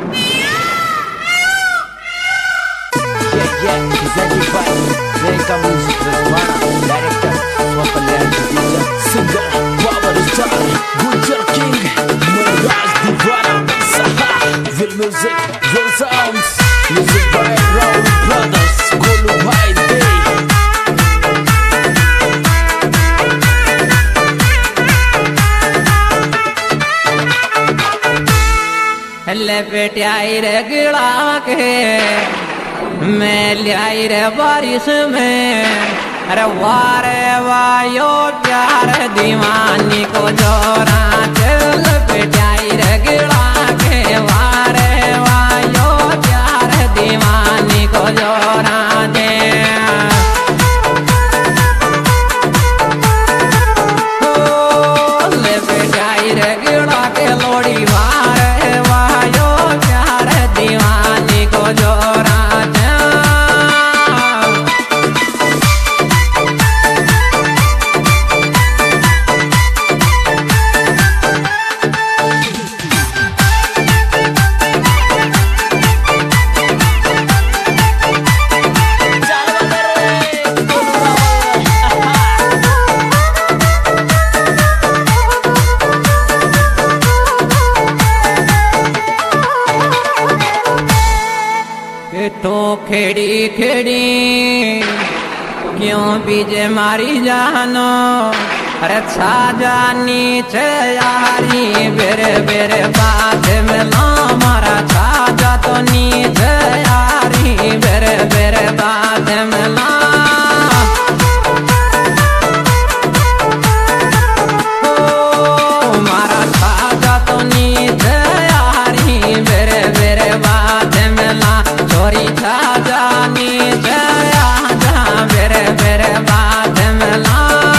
presented by Reka Music Rajwana, director Swapal Producer, singer Power Star, Gujar King, Manraj Divana, Saha, Will Music, Will Sounds, music by Rahul Brothers, Golu Bhai Dey. ले पेटियाई रे गिड़ा के मैं लियाई रे बारिश में, अरे वारे वायो प्यार दीवानी को जोरा चल पेटियाई रे गिड़ा के वारे वायो प्यार दीवानी को जोरा दे। ले पेटियाई रे गिड़ा के लोड़ी वारे वायो प्यार दीवानी को जोरा तो खेड़ी खेड़ी क्यों बीजे मारी जानो, अरे छा जानी छे यारी बेरे बेरे बात में लो मारा छा जा तो नीचे यारी बेरे बेरे बात में लो। मारा छा जा तो नीचे यारी बेरे बेरे बात में ला। छोरी छा जानी जया जा बेरे बेरे बात में ला।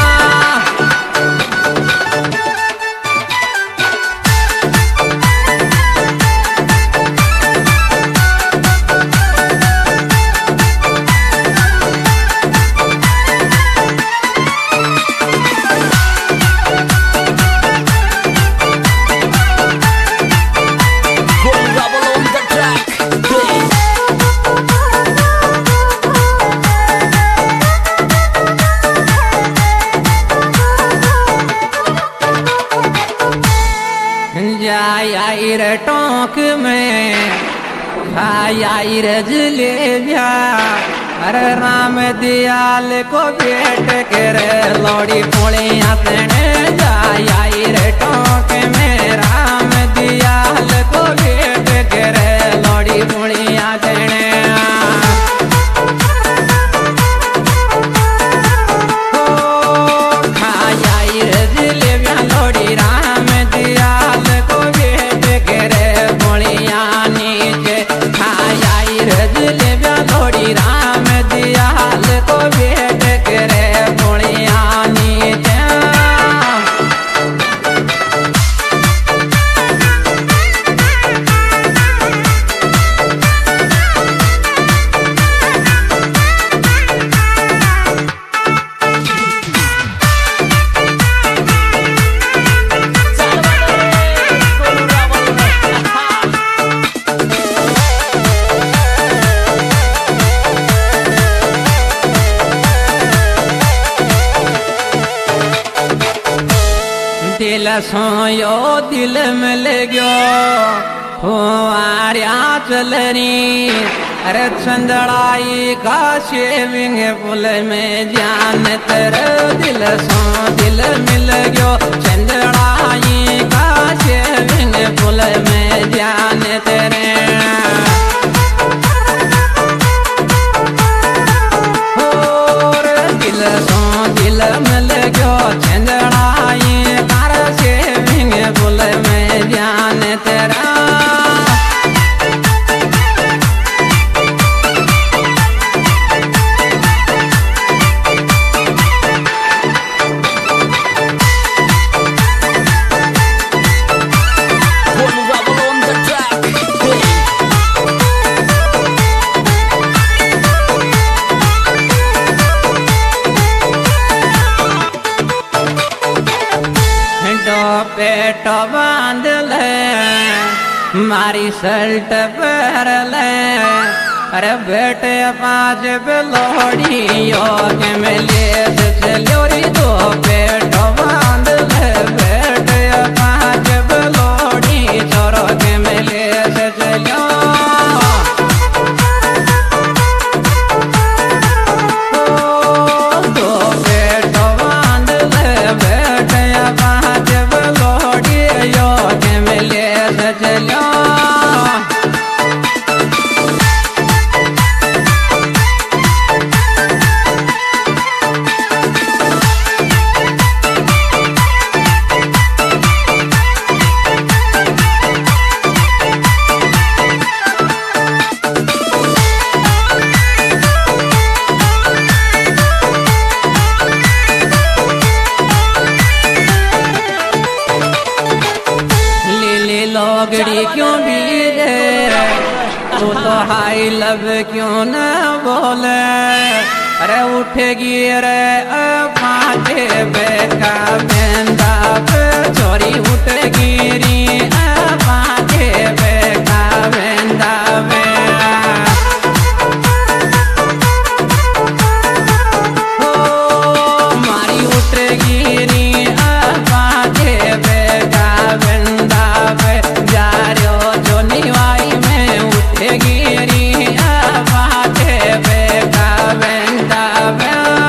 जाई रे टोंक में खाई रे जलेबिया, अरे राम दियाल को भेंट के रे लोड़ी पोलियां तेने। जाई रे टोंक में राम दियाल को भेंट के रे लोड़ी पोलियां तेने। खाई रे जलेबिया लोड़ी राम दियाल को भेंट के रे बोलिया नीचे। खाई रे जलेबिया लोड़ी राम दियाल को भेंट के रे बोलिया नीचे। दिल सोयो दिल मिल गयो हो आर्या चलनी, अरे चंदड़ाई का शेविंग पुल में जान तेरे। दिल सो दिल मिल गयो चंदड़ाई का शेविंग पुल में जान तेरे। और दिल सो दिल मिल गयो चंदड़ाई शेविंग पुल में जान तेरा। पेट बांध ले मारी शर्ट पर ले अरे बेटे 5 बिलोड़ी योग में ले चलो रे दो पेट बांध ले बेटे 5 बिलोड़ी छोरो के में ले चलो लोगड़ी क्यों बीजे तू तो हाई लव क्यों न बोले अरे उठेगी रे 5 बेका बेंदा पे चोरी उठेगी री 5 बेका बेंदा पे ओ मारी उठेगी री 5 बेका बेंदा पे जा रहो जो निवाई में उठेगी री 5 बेका बेंदा पे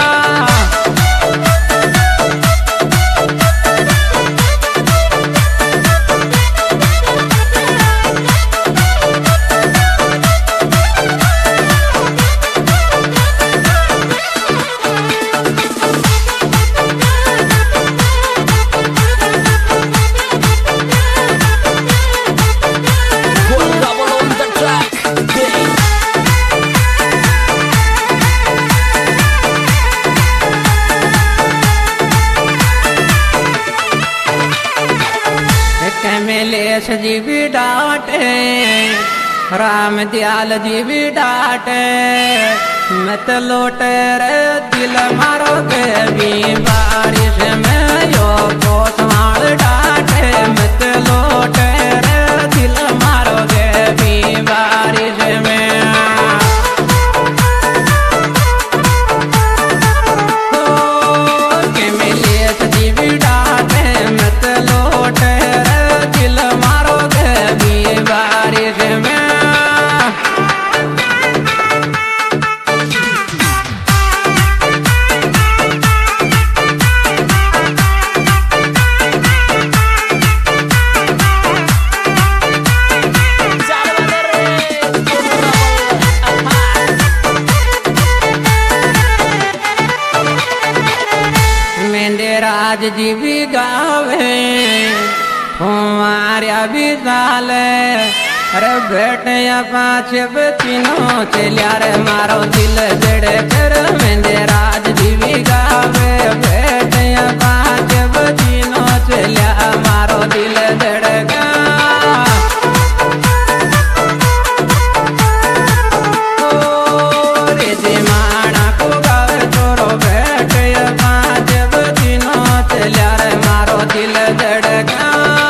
कमलेश जी भी डांटे राम दयाल जी भी डांटे मत लौटे रे दिल मारोगे भी बारिश में यो कोसवाल डांटे मत लौटे रे दिल मारोगे भी बारिश में कमलेश जी भी डांटे मत लौटे बारिश में मेंदे राज जी भी गावे हमारा भी साले अरे बेटे 5 बचिनो चलिया रे मारो दिल जड़े कर मेंदे राज जी भी गावे बेटे 5 बचिनो चलिया मारो दिल जड़े का रे जे माना को गावे तोरो बेटे 5 बचिनो चलिया रे मारो दिल जड़े का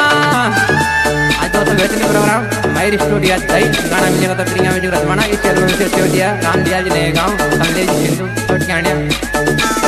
प्रोग्राम मेरी स्टूडियो गाना मिलेगा तो प्रिया में जो रसमाना इस चैनल में से गान दिया जिले गाँव संदेश हिंदू छोट